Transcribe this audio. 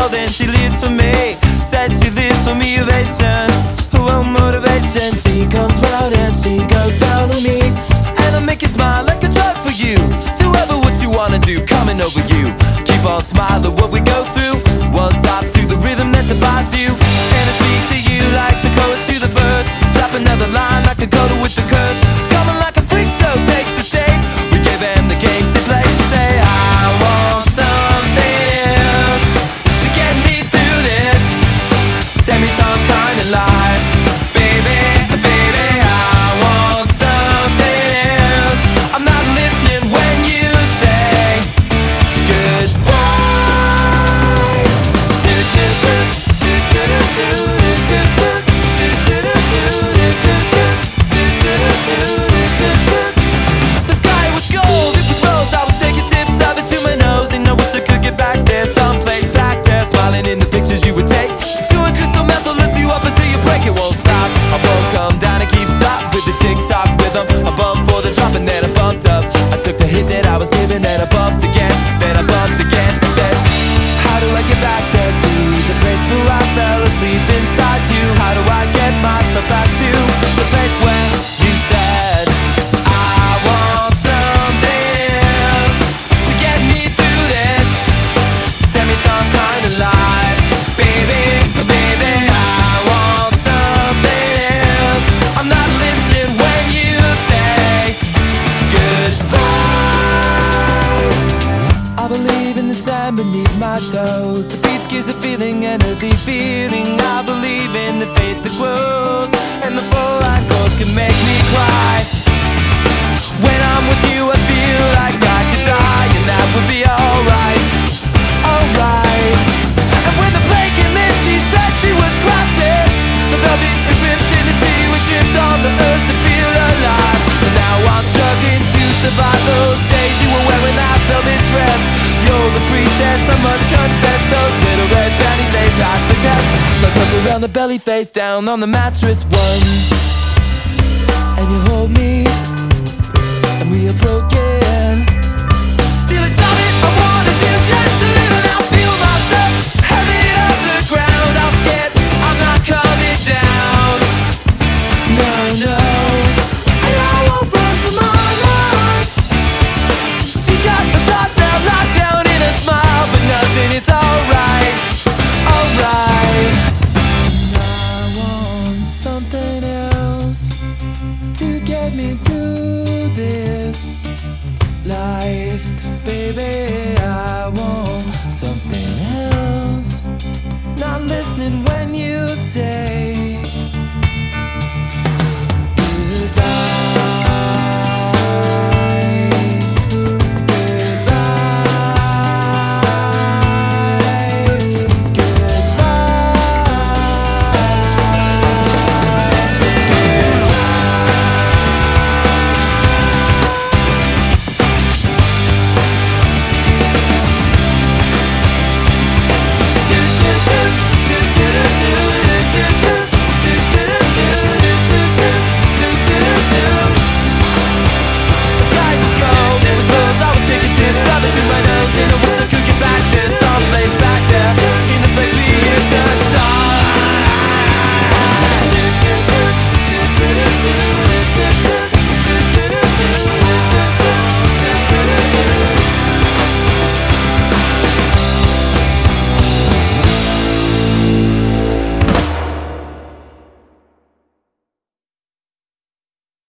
more than she lives for me. Says she lives for motivation, oh motivation. She comes round and she goes down on me, and I'll make you smile like a drug for you. Do ever what you wanna do, coming over you. Keep on smiling what we go through. One stop to the rhythm that divides you, and I speak to you like the chorus to the verse. Drop another line like a coda with the curse. Coming like a freak show takes the stage. We give them the game she plays. She say I want something else to get me through this semi-time kind of life. Baby, baby, I want something else. I'm not listening when you say goodbye. The sky was gold, it was rose. I was taking sips of it to my nose, and I wish I could get back there, someplace back there, smiling in the pictures you would take. To a crystal meth will lift you up until you break. It won't stop, I won't come down and keep stop with the tick-tock rhythm. I bumped for the drop and then I bumped up. I took the hit that I was given, then I bumped again, then I bumped again. I said, how do I get back there to the place where I fell asleep inside you? How do I get myself back to the place where you said I want something else to get me through this semi-time kind of life? Baby, baby, I want something else. I'm not listening when you say goodbye. I believe in the sand beneath my toes. The beach gives a feeling, an earthy feeling. I believe in the faith that grows, and the full line chords can make me cry. When I'm with you I feel like I could die, and that would be alright, alright. And when the plane came in she said she was crossing the velvet ribbons in the sea. We tripped on the earth to feel alive, and now I'm struggling to survive those days you were wearing that velvet dress. You're the priestess, I must confess. Those little red panties, they passed the test. Let's look around the belly, face down on the mattress. One, and you hold me, and we are broken. Still it's all that I wanna do, just to live and I'll feel myself heavy off the ground. I'm scared, I'm not coming down. No, no, and I won't run from my life. She's got the toss now locked down in a smile, but nothing is alright, alright. And I want something else to get me through this life. Baby, I want something else. Not listening when you say